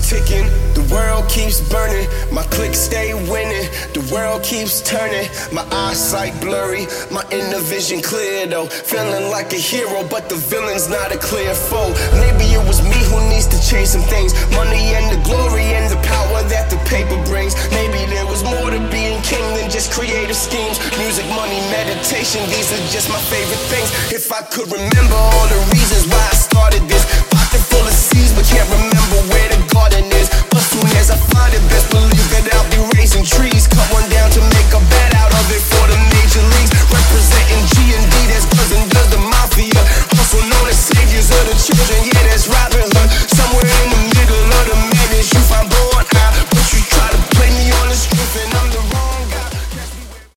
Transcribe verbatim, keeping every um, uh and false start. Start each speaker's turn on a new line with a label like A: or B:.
A: ticking, the world keeps burning. My click stay winning, the world keeps turning. My eyesight blurry, my inner vision clear though. Feeling like a hero, but the villain's not a clear foe. Maybe it was me who needs to chase some things. Money and the glory and the power that the paper brings. Maybe there was more to being king than just creative schemes. Music, money, meditation, these are just my favorite things. If I could remember all the reasons why I started this. Pocket full of seeds, but can't remember where the garden is. But soon as I find it, best believe